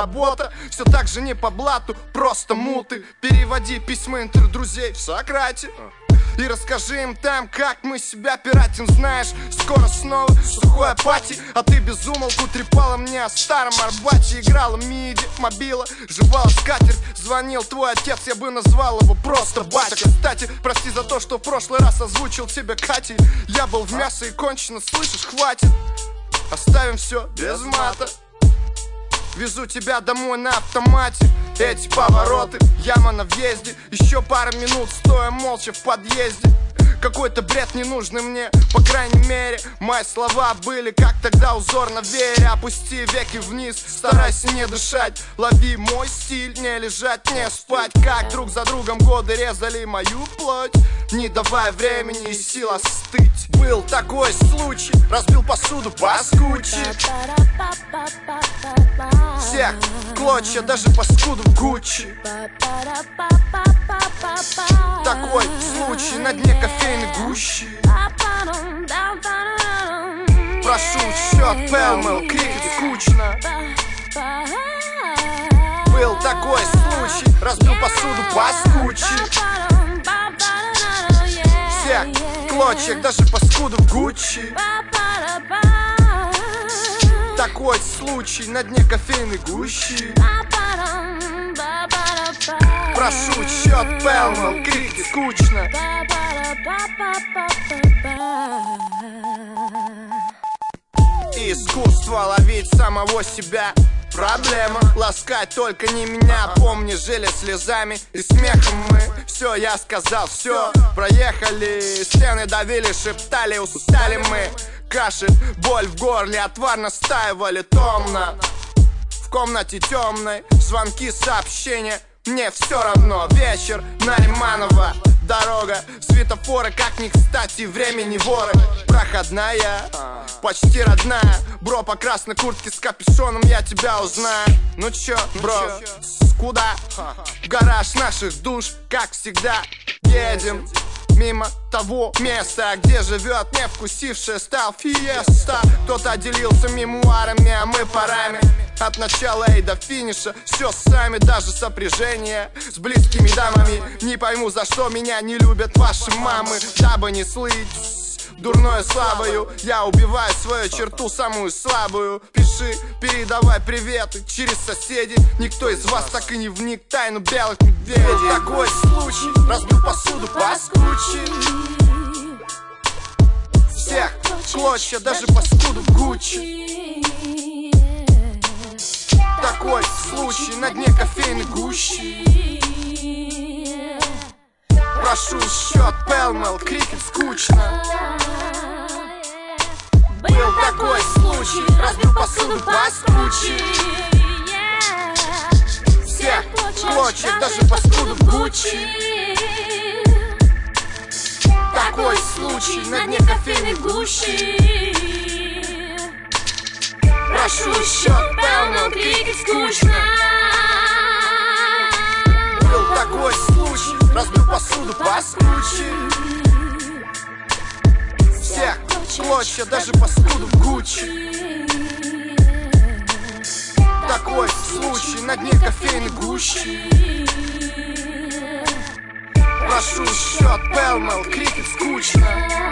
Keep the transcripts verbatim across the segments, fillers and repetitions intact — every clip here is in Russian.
работа. Все так же не по блату, просто муты. Переводи письма интер-друзей в Сократе и расскажи им там, как мы себя пиратим. Знаешь, скоро снова сухой апатий, а ты безумолку трепала мне о старом Арбате. Играла миди, мобила, жевала скатерть. Звонил твой отец, я бы назвал его просто батя. Кстати, прости за то, что в прошлый раз озвучил тебе Катей. Я был в мясо и кончено, слышишь, хватит. Оставим все без мата. Везу тебя домой на автомате. Эти повороты, яма на въезде. Еще пару минут, стоя молча в подъезде. Какой-то бред ненужный мне, по крайней мере. Мои слова были, как тогда узор на веере. Опусти веки вниз, старайся не дышать. Лови мой стиль, не лежать, не спать. Как друг за другом годы резали мою плоть, не давая времени и сил остыть. Был такой случай, разбил посуду паскучи. Всех клочья, даже паскуду в Гуччи. Такой случай на дне кофейной гущи. Прошу счет, Пэлмэл, крикет скучно. Был такой случай, разбил посуду паскучи. Всех клочьях, даже паскуду в Гуччи. Такой случай на дне кофейной гущи. Прошу счет, Пэлмэл, крикет скучно. Искусство ловить самого себя. Проблема ласкать только не меня. Помни, жили слезами и смехом мы. Все, я сказал, все, проехали. Стены давили, шептали, устали мы. Кашель, боль в горле, отвар настаивали томно. В комнате темной, звонки, сообщения. Мне все равно, вечер, Нариманова дорога, светофоры, как ни кстати, времени воры. Проходная, почти родная. Бро по красной куртке с капюшоном, я тебя узнаю. Ну чё, бро, куда? В гараж наших душ, как всегда, едем мимо того места, где живет невкусившая стал фиеста. Кто-то делился мемуарами, а мы парами. От начала и до финиша все сами, даже сопряжение с близкими дамами. Не пойму, за что меня не любят ваши мамы. Дабы не слыть дурной славою, я убиваю свою черту, самую слабую. Пиши, передавай приветы через соседей. Никто из вас так и не вник в тайну белых медведей. Такой случай, разбил посуду паскучи. Всех клочья, даже паскуду в Гуччи. Такой случай на дне кофейной гущи. Прошу счет, Пэлмэл, крикет скучно. Был такой случай, разбил посуду паскучи. Всех клочья, даже паскуду в Гуччи. Такой случай на дне кофейной гущи. Прошу счет, Пэлмэл, крикет скучно. Был такой случай, разбил посуду паскучи. Всех клочья, даже паскуду в Гуччи. Такой случай на дне кофейной гущи. Прошу счет, Пэлмэл, крикет скучно.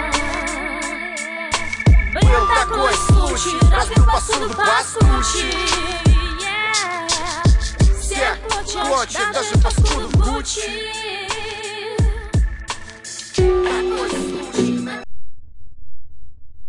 Был такой случай, разбил посуду паскучи. Всех клочья, даже паскуду в Гуччи.